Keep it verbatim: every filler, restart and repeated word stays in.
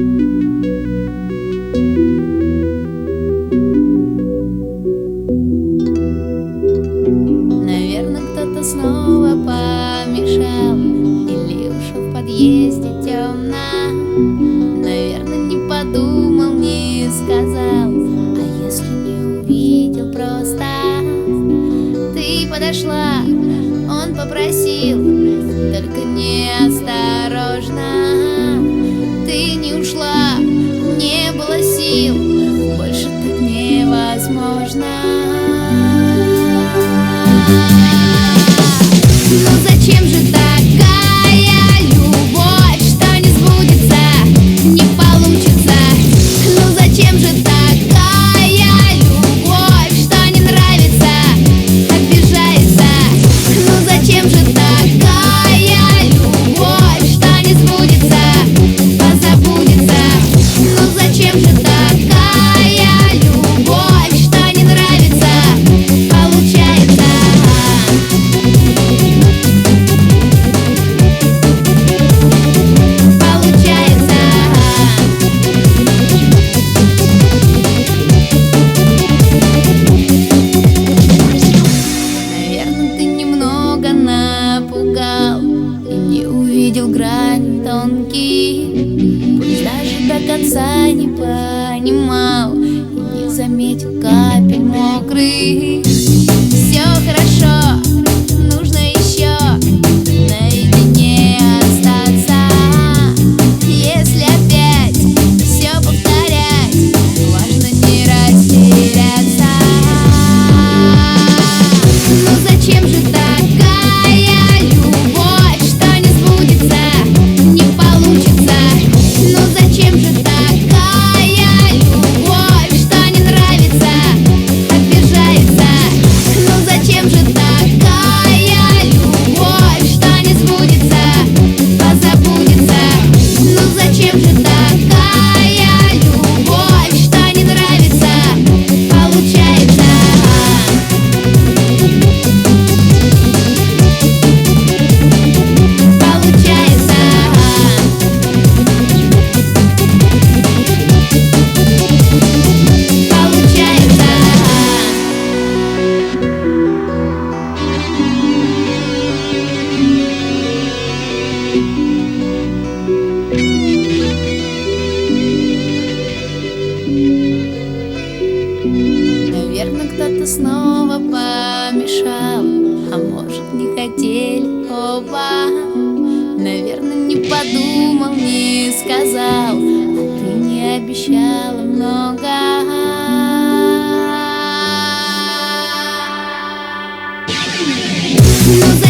Наверное, кто-то снова помешал, или уж в подъезде темно. Наверное, не подумал, не сказал, а если не увидел просто. Ты подошла, он попросил, только неосторожно. Ты не ушла, не было сил, больше так невозможно. Ну зачем же такая любовь, что не сбудется, не получится? Ну зачем же такая любовь, что не нравится, обижается? Ну зачем же такая любовь, что не сбудется, позабудется? Ну зачем же такая любовь, что не нравится, получается? Грань тонкий, пусть даже до конца не понимал и не заметил капель мокрых. Все хорошо, нужно еще наедине остаться. Если опять все повторять, важно не растеряться. Ну зачем же такая любовь, что не сбудется, не получится? Ну зачем же такая любовь, что не нравится, обижается? Ну зачем же такая любовь, что не сбудется, позабудется? Ну зачем же такая любовь, что не нравится, получается? Наверное, кто-то снова помешал, а может, не хотели оба. Наверное, не подумал, не сказал, а ты не обещала много. Ну